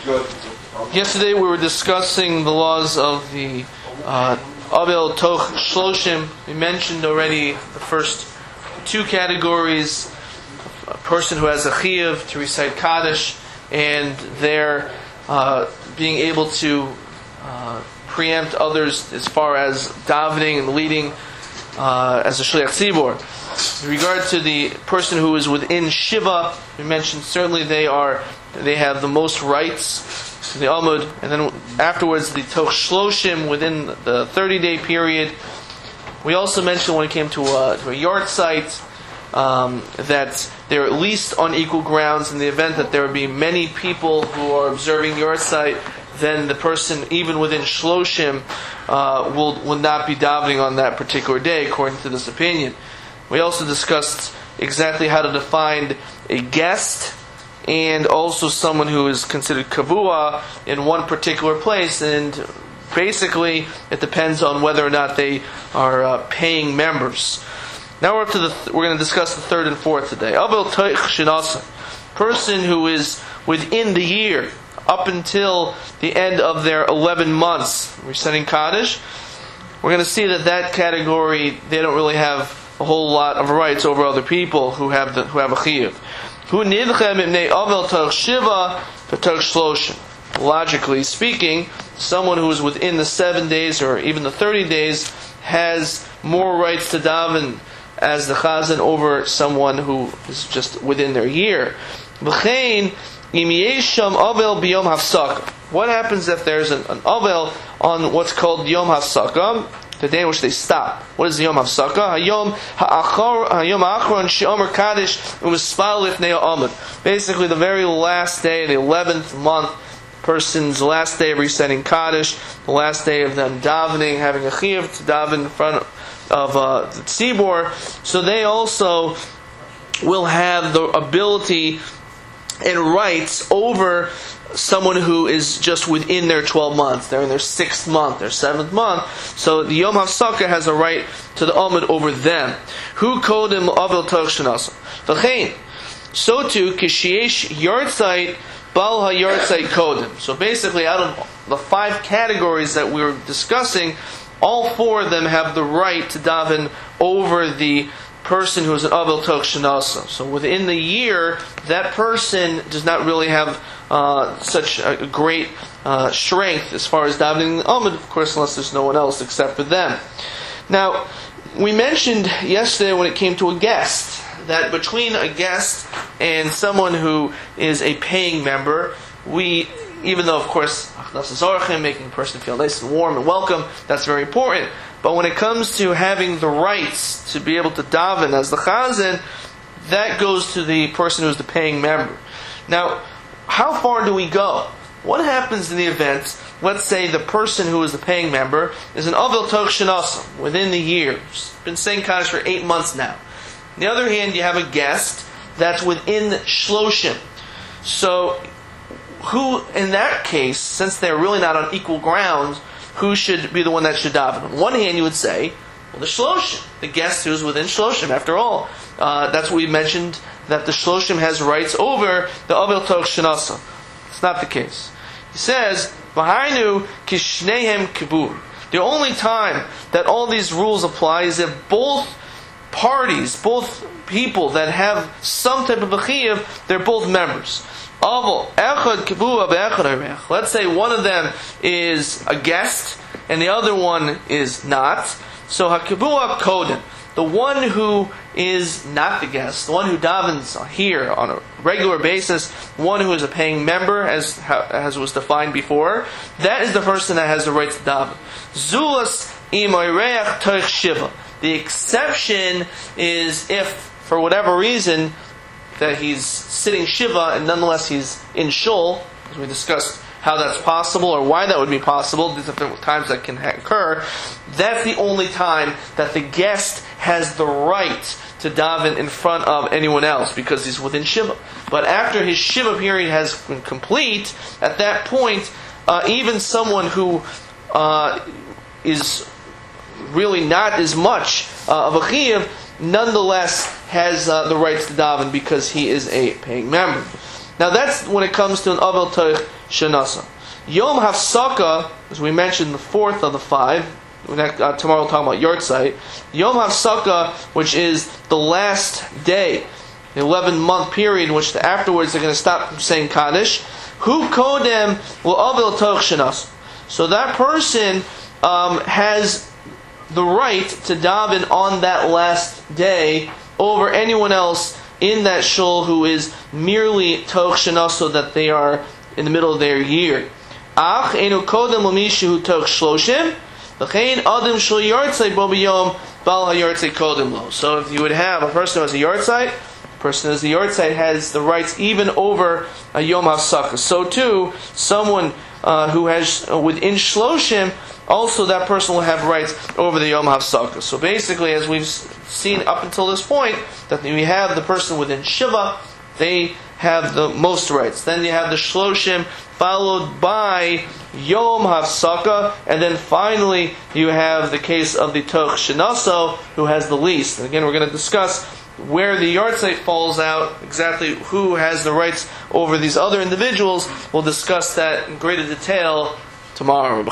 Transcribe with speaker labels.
Speaker 1: Yesterday we were discussing the laws of the Avel Toch Shloshim. We mentioned already the first two categories: a person who has a chiyuv to recite Kaddish, and their being able to preempt others as far as davening and leading as a shliach tzibor. In regard to the person who is within Shiva, we mentioned certainly they have the most rights to the Amud, and then afterwards the Toch Shloshim within the 30-day period. We also mentioned when it came to a yard site that they're at least on equal grounds. In the event that there would be many people who are observing yard site, then the person even within Shloshim will not be davening on that particular day, according to this opinion. We also discussed exactly how to define a guest and also someone who is considered kavua in one particular place, and basically it depends on whether or not they are paying members. Now we're going to discuss the third and fourth today. Avel Toch Shinasa, person who is within the year up until the end of their 11 months reciting Kaddish. We're going to see that category, they don't really have a whole lot of rights over other people who have a chiyuv. Who nidchem ibnei Avel Toch Shiva v'Toch Shloshim. Logically speaking, someone who is within the 7 days or even the 30 days has more rights to daven as the chazan over someone who is just within their year. V'chein im yesham Avel b'yom hafsaka. What happens if there's an Avel on what's called Yom Hafsaka, the day in which they stop? What is the Yom Hafsaka? Hayom ha'achron she'omer Kaddish u'mispal lifnei ha'amud. Basically, the very last day, the 11th month, person's last day of reciting Kaddish, the last day of them davening, having a chiyuv to daven in front of the tzibor. So they also will have the ability and rights over someone who is just within their 12 months. They're in their 6th month, their 7th month. So the Yom HaSukkah has a right to the Amud over them. Who kodim Avel Toch Shinasa? V'chein. So too, Kishiesh Yartzeit Bal HaYartzeit Kodim. So basically, out of the 5 categories that we were discussing, all 4 of them have the right to daven over the person who is an Avel Toch Shinasa. So within the year, that person does not really have such a great strength as far as davening the Amud, of course, unless there's no one else except for them. Now, we mentioned yesterday when it came to a guest, that between a guest and someone who is a paying member, even though, of course, making a person feel nice and warm and welcome, that's very important. But when it comes to having the rights to be able to daven as the chazan, that goes to the person who's the paying member. Now, how far do we go? What happens in the event, let's say the person who is the paying member is an Avel Toch Shinasa within the year, been saying Kaddish for 8 months now. On the other hand, you have a guest that's within Shloshim. So, who, in that case, since they're really not on equal grounds, who should be the one that should daven? On one hand, you would say, well, the Shloshim, the guest who's within Shloshim. After all, that's what we mentioned, that the Shloshim has rights over the Avel Toch Shinasa. It's not the case. He says, V'hainu kishnehem kibur. The only time that all these rules apply is if both parties, both people that have some type of a chiyuv, they're both members. Let's say one of them is a guest and the other one is not. So hakibua koden, the one who is not the guest, the one who davens here on a regular basis, one who is a paying member, as was defined before, that is the person that has the right to daven. Zulas imoyreach toch shiva. The exception is if, for whatever reason, that he's sitting Shiva and nonetheless he's in Shul, as we discussed how that's possible or why that would be possible, these different times that can occur. That's the only time that the guest has the right to daven in front of anyone else because he's within Shiva. But after his Shiva period has been complete, at that point, even someone who is really not as much of a chiyuv, nonetheless has the rights to daven because he is a paying member. Now that's when it comes to an Avel Toich Shenasa. Yom Hafsaka, as we mentioned, the fourth of the five. Tomorrow we'll talk about Yortzeit. Yom Hafsaka, which is the last day, the 11-month period in which afterwards they're going to stop from saying Kaddish. Hu Kodem will Avel Toich Shenasa. So that person has the right to daven on that last day over anyone else in that shul who is merely Toich Shenasa, so that they are in the middle of their year. Ach enu kodem l'mishu Toich Shloshim v'chein adam shel yortzeit bo b'yom bal hayortzeit kodem lo. So if you would have a person who has a yortzeit, the person who has the yortzeit has the rights even over a Yom HaSukkah. So too, someone who has within Shloshim, also that person will have rights over the Yom HaSukkah. So basically, as we've seen up until this point, that we have the person within Shiva, they have the most rights. Then you have the Shloshim, followed by Yom HaSukkah, and then finally you have the case of the Toich Shenasa, who has the least. And again, we're going to discuss where the Yortzeit falls out, exactly who has the rights over these other individuals. We'll discuss that in greater detail tomorrow.